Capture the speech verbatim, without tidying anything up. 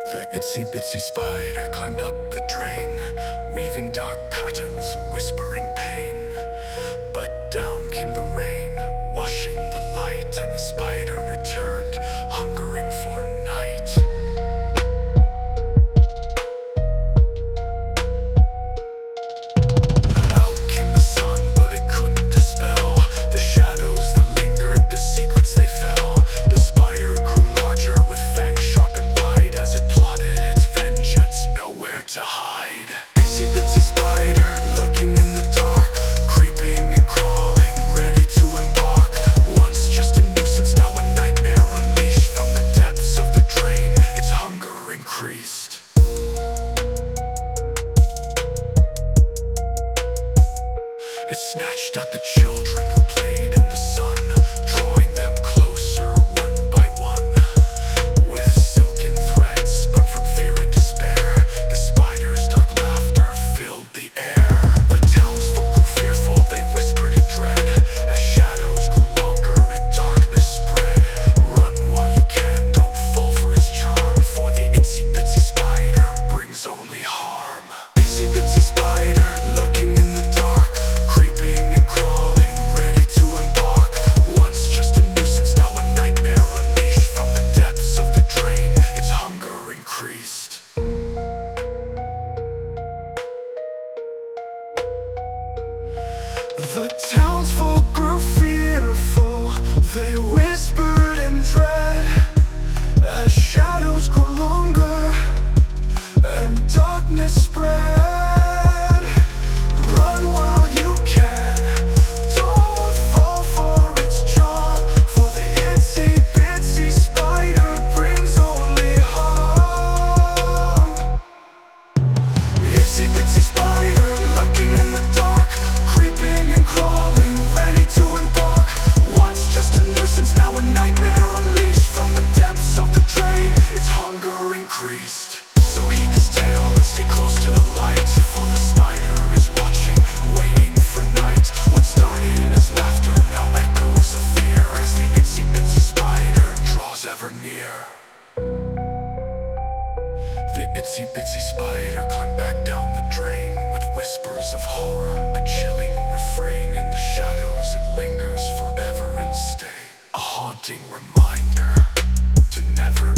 The itsy bitsy spider climbed up the drain, weaving dark patterns, whispering pain. But down came the rain, washing the light, and the spider returned, hungering for night. Out came the sun, but it couldn't dispel the shadows that lingered, the secrets they fell. The spider grew larger with fangs sharp and wide, as it plotted its vengeance, nowhere to hide. Itsy bitsy spider, lurking in the dark, creeping and crawling, ready to embark. Once just a nuisance, now a nightmare unleashed. From the depths of the drain, its hunger increased. It snatched at the children who played in the sun, drawing them closer one by one. With silken threads spun from fear and despair, the spider's dark laughter filled the air. The townsfolk grew fearful, they whispered in dread, as shadows grew longer and darkness spread. Run while you can, don't fall for his charm, for the itsy bitsy spider brings only harm. Itsy bitsy spider, lurking in the dark, creeping and crawling, ready to embark. Once just a nuisance, now a nightmare unleashed. From the depths of the drain, its hunger increased. The townsfolk grew fearful, they whispered in dread, as shadows grew longer and darkness spread. Run while you can, don't fall for its charm, for the itsy bitsy spider brings only harm. Itsy bitsy spider, lurking in the dark, creeping and crawling, ready to embark. Once just a nuisance, now a nightmare unleashed. From the depths of the drain, its hunger increased. So heat his tail and stay close to the light, for the spider is watching, waiting for night. What started as laughter now echoes of fear, as the itsy bitsy spider draws ever near. The itsy bitsy spider climbed back down the drain, with whispers of horror, a chilling refrain. In the shadows it lingers forever and stay, a haunting reminder to never